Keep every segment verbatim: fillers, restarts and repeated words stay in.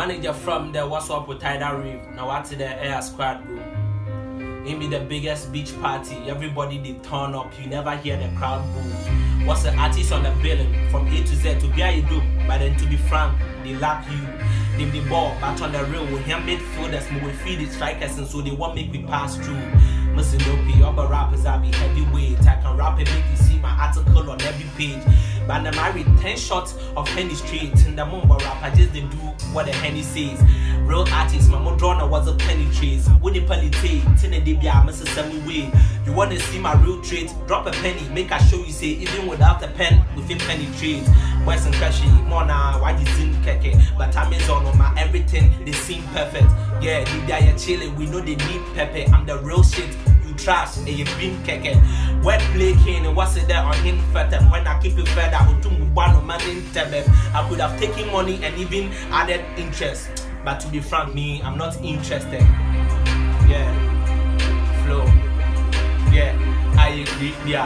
Manager from the What's Up with Tidal Reef. Now what to the Air Squad go. It be the biggest beach party. Everybody they turn up. You never hear the crowd boo. What's the artist on the billing? From A to Z to be a do. But then to be frank, they lack you. They the ball, but on the real with him midfielders, we will feed the strikers, and so they won't make me pass through. Missing no P, other rappers I be heavyweight. I can rap and make you see my article on every page. But I'm married ten shots of Henny Street. In the mumble rap, I just didn't do what the Henny says. Real artists, my Modrona was a penny trace. Winnie Palite, Tina Debia, Missus Sammy Way. You wanna see my real traits? Drop a penny, make I show you say, even without a pen, we fit penetrate. Boys and Crashy, Mona, why you sing keke? But I'm is on my everything, they seem perfect. Yeah, they are chilling, we know they need pepper. I'm the real shit. Trash and you been keke. Wet play king and what's it there on him further. When I keep it further, I would one man in Tebet. I could have taken money and even added interest. But to be frank, me, I'm not interested. Yeah, flow. Yeah, I agree. Yeah,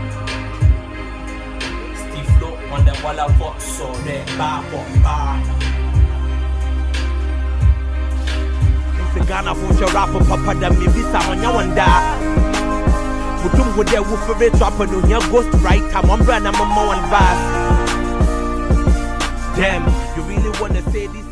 Steve Flow on the wall of what so there, bar for bar. Ghana for your rapper, Papa, that me visa on your one da. Mutum with their woofer rate rapper, no, your ghost right. I'm on brand, I'm a more one bass. Damn, you really wanna say this?